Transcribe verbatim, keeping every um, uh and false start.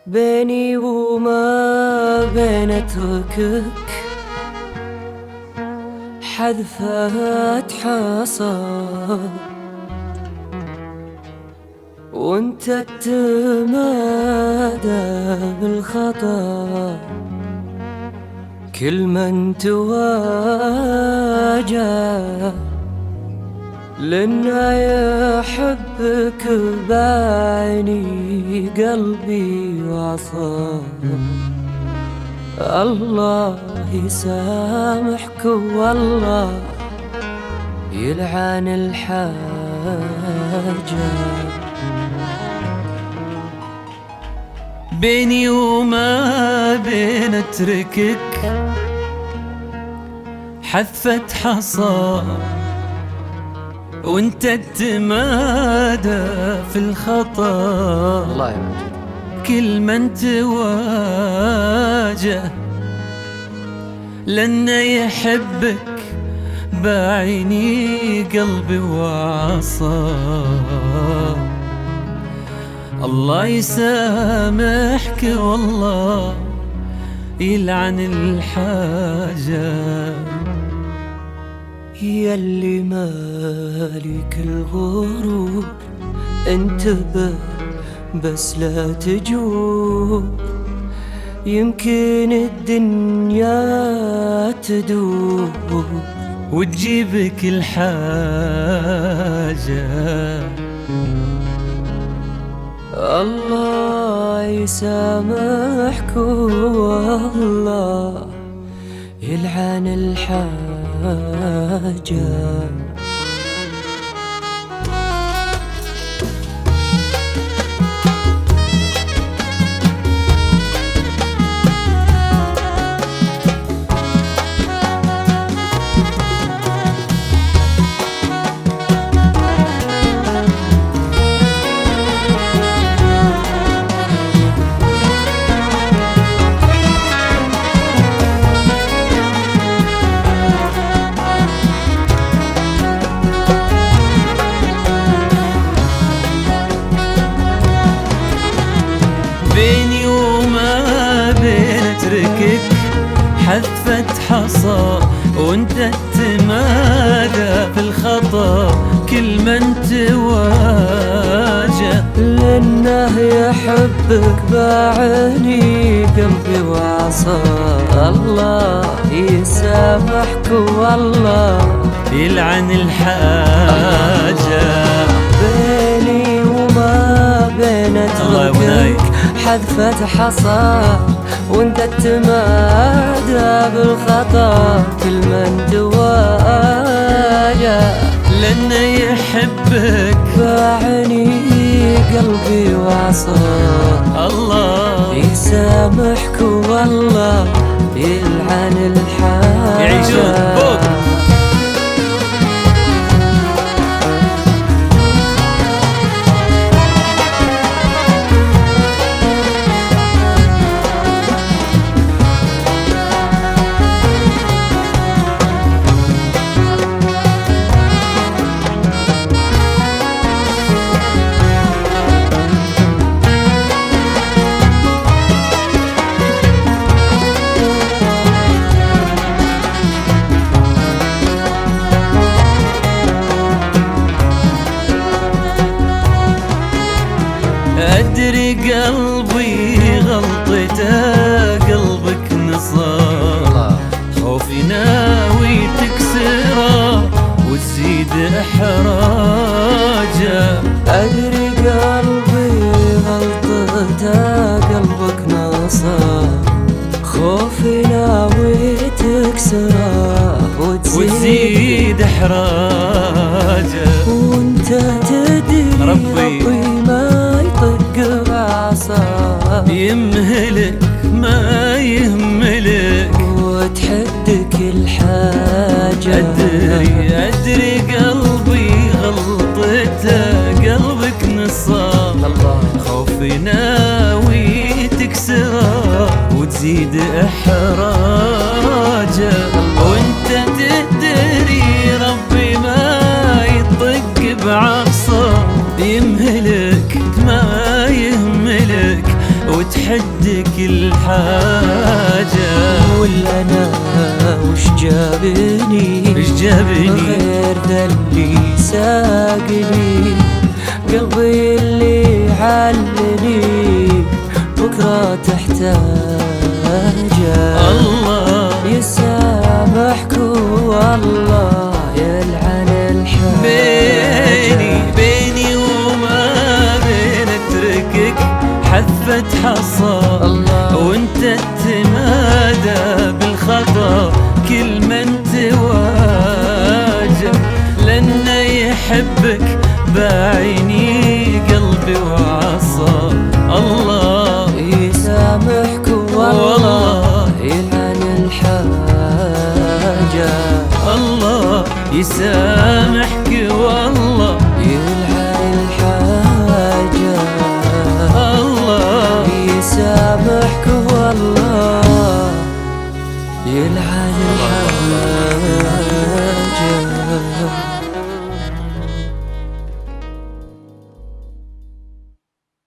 بيني وما بين اتركك حذفت حصى وانت تتمادى بالخطا، كل من تواجه لنا يحبك بعيني قلبي وعصاه. الله يسامحك والله يلعن الحاجة. بيني وما بين اتركك حذفت حصى وانت تتمادى في الخطا. الله يا مجد. كل من تواجه لن يحبك بعيني قلبي وعصى. الله يسامحك والله يلعن الحاجة. ياللي مالك الغرور انتبه بس لا تجور، يمكن الدنيا تدور وتجيبك الحاجة. الله يسامحك والله يلعن الحاجة. بيني وما بين اتركك حذفت حصى وانت تتمادى في الخطا. كل من تواجه لأنه يحبك بعيني قلبي وعصى. الله يسامحك والله يلعن الحاجة. بيني وما بين اتركك حذفت حصى وانت تتمادى بالخطا. كل من تواجه لن يحبك بعيني قلبي وعصى. الله يسامحك والله يلعن الحاجة. يعيشون فوق. أدري قلبي غلطته قلبك نصار، خوفي ناوي تكسره وتزيد إحراجه. أدري قلبي غلطته قلبك نصار، خوفي ناوي تكسره وتزيد إحراجه. وانت تدري ربي ما يطق بعصاه، يمهلك ما يهملك وتحدك الحاجة. أدري أدري قلبي غلطته قلبك نصاب، خوفي ناوي تكسره وتزيد إحراجه. وانت تدري ربي ما يطق بعصاه، يمهلك ما يهملك وتحد جبني غير ذا اللي ساقني قلبي اللي علني بكرة تحتاجه الله يسامحك والله يلعن الحاجة بيني بيني وما بين اتركك حفة حصى وانت تمادى بالخطا كل من تواجه لأنه يحبك بعيني قلبي وعصى الله يسامحك والله يلعن الحاجة الله يسامحك والله يلعن الحاجة الله يسامحك والله يلعن الحاجة